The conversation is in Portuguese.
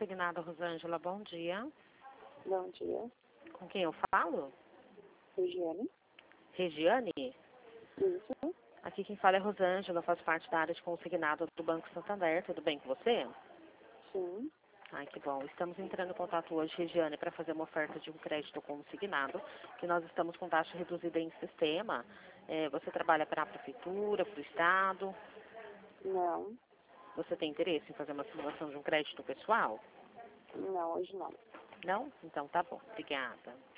consignado, Rosângela. Bom dia. Bom dia. Com quem eu falo? Regiane. Regiane? Isso. Aqui quem fala é Rosângela, faz parte da área de consignado do Banco Santander. Tudo bem com você? Sim. Ai, que bom. Estamos entrando em contato hoje, Regiane, para fazer uma oferta de um crédito consignado, que nós estamos com taxa reduzida em sistema. Você trabalha para a prefeitura, para o estado? Não. Você tem interesse em fazer uma simulação de um crédito pessoal? Não, hoje não. Não? Então tá bom. Obrigada.